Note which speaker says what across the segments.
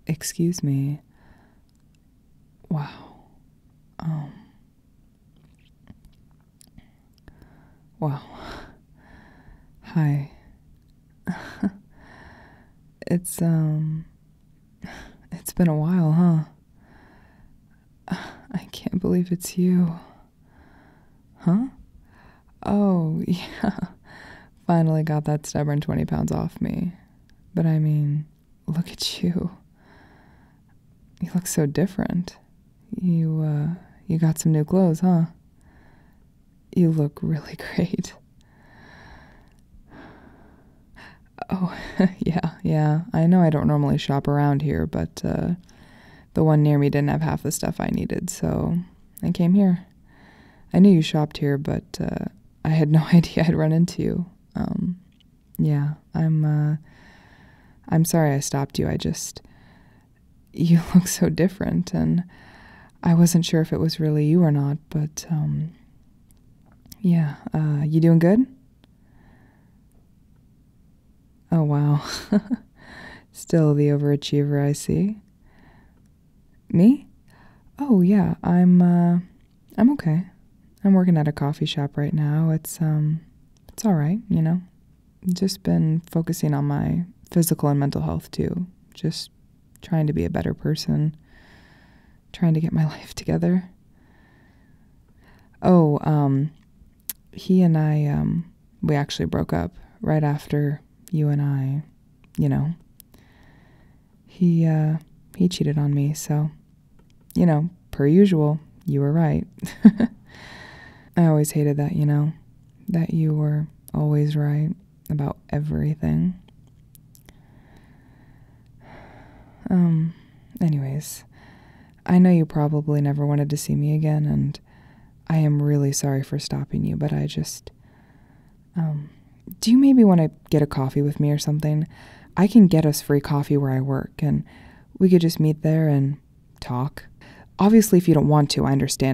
Speaker 1: Excuse me. Wow. Um, wow. Hi. It's, it's been a while, huh? I can't believe it's you. Huh? Oh, yeah. Finally got that stubborn 20 pounds off me. But I mean, look at you. You look so different. You got some new clothes, huh? You look really great. Oh, yeah. I know I don't normally shop around here, but the one near me didn't have half the stuff I needed, so I came here. I knew you shopped here, but I had no idea I'd run into you. Yeah, I'm sorry I stopped you. You look so different, and I wasn't sure if it was really you or not, but yeah, you doing good? Oh, wow. Still the overachiever, I see. Me? Oh, yeah, I'm okay. I'm working at a coffee shop right now. It's all right, you know. Just been focusing on my physical and mental health too. Just trying to be a better person, trying to get my life together. Oh, he and I, we actually broke up right after you and I, you know. He cheated on me, so, you know, per usual, you were right. I always hated that, you know, that you were always right about everything. Anyways, I know you probably never wanted to see me again, and I am really sorry for stopping you, but do you maybe want to get a coffee with me or something? I can get us free coffee where I work, and we could just meet there and talk. Obviously, if you don't want to, I understand.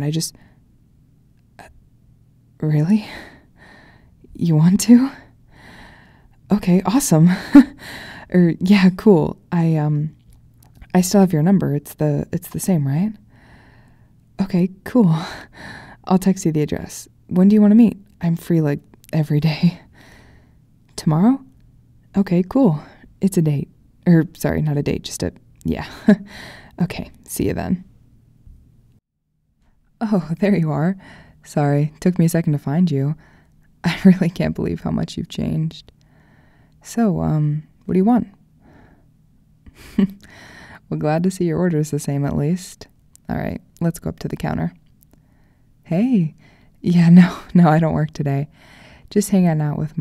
Speaker 1: Really? You want to? Okay, awesome. Yeah, cool. I still have your number. It's the same, right? Okay, cool. I'll text you the address. When do you want to meet? I'm free like every day. Tomorrow? Okay, cool. It's a date. Sorry, not a date, yeah. Okay, see you then. Oh, there you are. Sorry, took me a second to find you. I really can't believe how much you've changed. So, what do you want? Well, glad to see your order's the same at least. All right, let's go up to the counter. Hey. Yeah, no, I don't work today. Just hanging out with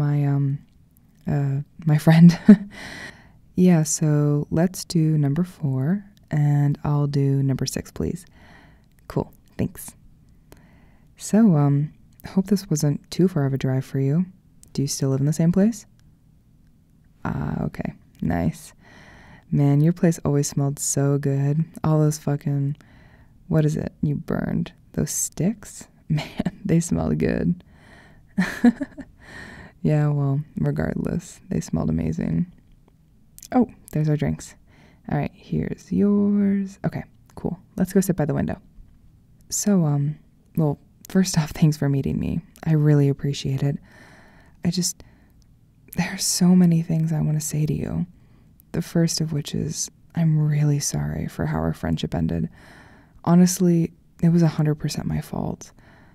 Speaker 1: my friend. Yeah, so let's do number 4, and I'll do number 6, please. Cool, thanks. So, hope this wasn't too far of a drive for you. Do you still live in the same place? Ah, okay, nice. Man, your place always smelled so good. All those fucking, what is it you burned? Those sticks? Man, they smelled good. Yeah, well, regardless, they smelled amazing. Oh, there's our drinks. All right, here's yours. Okay, cool. Let's go sit by the window. So, well, first off, thanks for meeting me. I really appreciate it. There are so many things I want to say to you. The first of which is, I'm really sorry for how our friendship ended. Honestly, it was 100% my fault.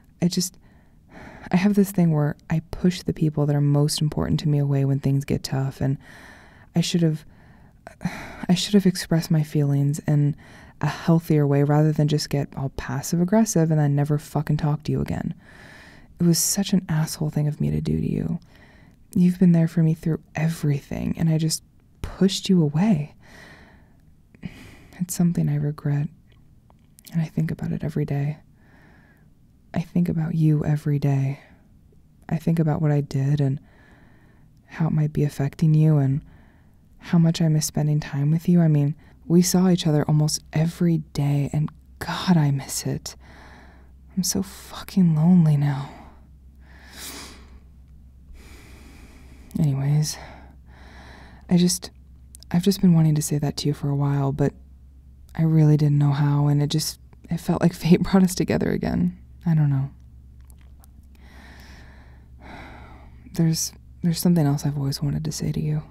Speaker 1: I have this thing where I push the people that are most important to me away when things get tough, and I should have expressed my feelings in a healthier way rather than just get all passive aggressive and then never fucking talk to you again. It was such an asshole thing of me to do to you. You've been there for me through everything, and I just pushed you away. It's something I regret, and I think about it every day. I think about you every day. I think about what I did and how it might be affecting you and how much I miss spending time with you. I mean, we saw each other almost every day, and God, I miss it. I'm so fucking lonely now. Anyways, I've just been wanting to say that to you for a while, but I really didn't know how, and it felt like fate brought us together again. I don't know. There's something else I've always wanted to say to you.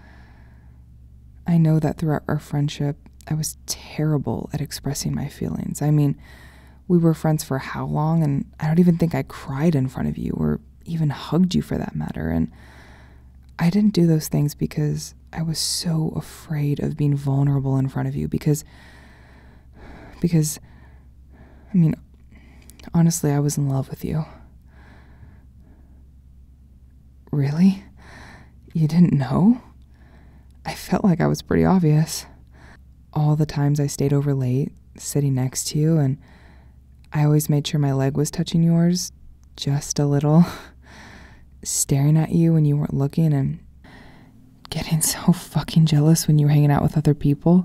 Speaker 1: I know that throughout our friendship, I was terrible at expressing my feelings. I mean, we were friends for how long, and I don't even think I cried in front of you or even hugged you for that matter. And I didn't do those things because I was so afraid of being vulnerable in front of you because I mean, honestly, I was in love with you. Really? You didn't know? I felt like I was pretty obvious. All the times I stayed over late, sitting next to you, and I always made sure my leg was touching yours, just a little, staring at you when you weren't looking, and getting so fucking jealous when you were hanging out with other people.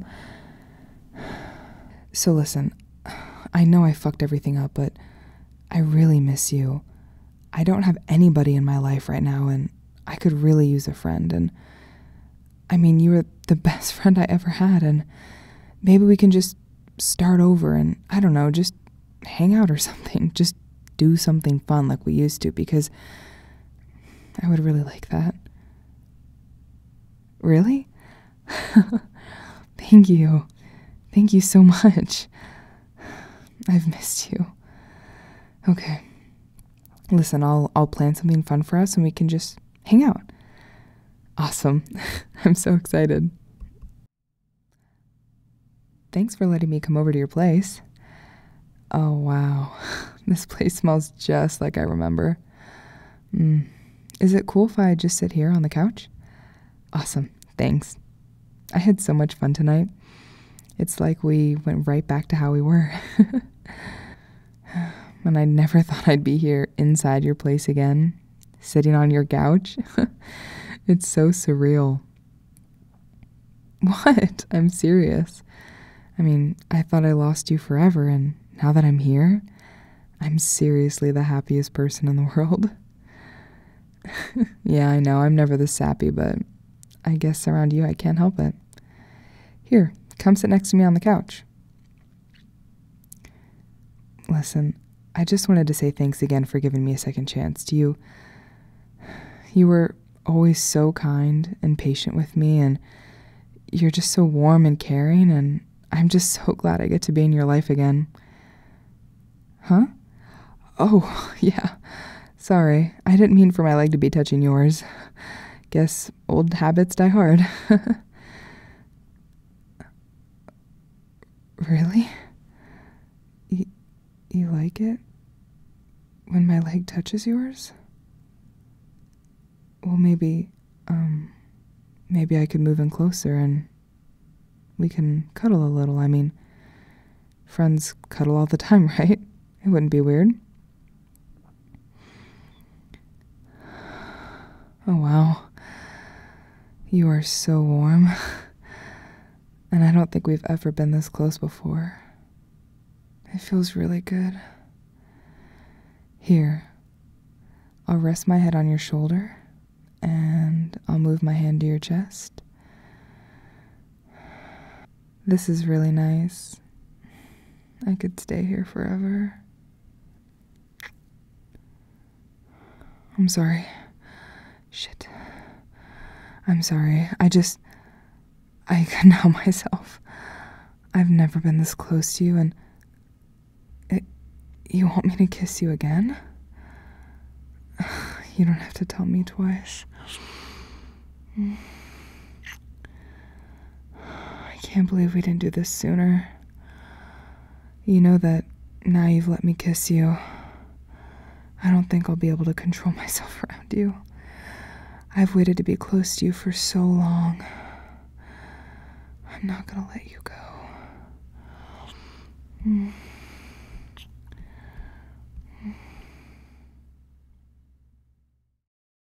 Speaker 1: So listen, I know I fucked everything up, but I really miss you. I don't have anybody in my life right now, and I could really use a friend. And I mean, you were the best friend I ever had, and maybe we can just start over and, I don't know, just hang out or something. Just do something fun like we used to, because I would really like that. Really? Thank you. Thank you so much. I've missed you. Okay. Listen, I'll plan something fun for us and we can just hang out. Awesome. I'm so excited. Thanks for letting me come over to your place. Oh, wow. This place smells just like I remember. Is it cool if I just sit here on the couch? Awesome. Thanks. I had so much fun tonight. It's like we went right back to how we were. And I never thought I'd be here inside your place again, sitting on your couch. It's so surreal. What? I'm serious. I mean, I thought I lost you forever, and now that I'm here, I'm seriously the happiest person in the world. Yeah, I know, I'm never this sappy, but I guess around you I can't help it. Here, come sit next to me on the couch. Listen, I just wanted to say thanks again for giving me a second chance. You were always so kind and patient with me, and you're just so warm and caring, and I'm just so glad I get to be in your life again. Huh? Oh, yeah. Sorry, I didn't mean for my leg to be touching yours. Guess old habits die hard. Really? You like it? When my leg touches yours? Well, maybe I could move in closer and we can cuddle a little. I mean, friends cuddle all the time, right? It wouldn't be weird. Oh, wow. You are so warm. And I don't think we've ever been this close before. It feels really good. Here, I'll rest my head on your shoulder, and I'll move my hand to your chest. This is really nice. I could stay here forever. I'm sorry. Shit. I'm sorry. I couldn't help myself. I've never been this close to you, and you want me to kiss you again? You don't have to tell me twice. I can't believe we didn't do this sooner. You know that now you've let me kiss you, I don't think I'll be able to control myself around you. I've waited to be close to you for so long. I'm not gonna let you go.